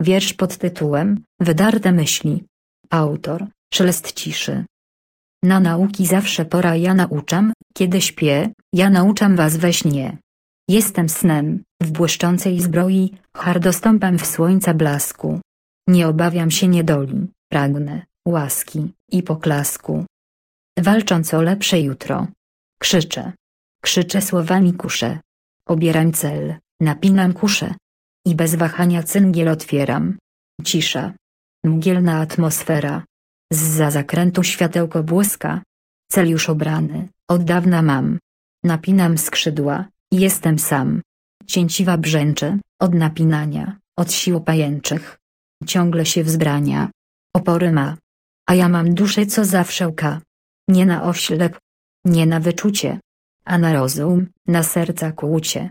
Wiersz pod tytułem Wydarte myśli. Autor Szelest ciszy. Na nauki zawsze pora, ja nauczam, kiedy śpię, ja nauczam was we śnie. Jestem snem, w błyszczącej zbroi, hardo stąpam w słońca blasku. Nie obawiam się niedoli, pragnę łaski i poklasku. Walcząc o lepsze jutro. Krzyczę słowami kuszę. Obieram cel, napinam kuszę. I bez wahania cyngiel otwieram. Cisza. Mgielna atmosfera. Zza zakrętu światełko błyska. Cel już obrany, od dawna mam. Napinam skrzydła, jestem sam. Cięciwa brzęczy, od napinania, od sił pajęczych. Ciągle się wzbrania. Opory ma. A ja mam duszę, co zawsze łka. Nie na oślep, nie na wyczucie, a na rozum, na serca kłucie.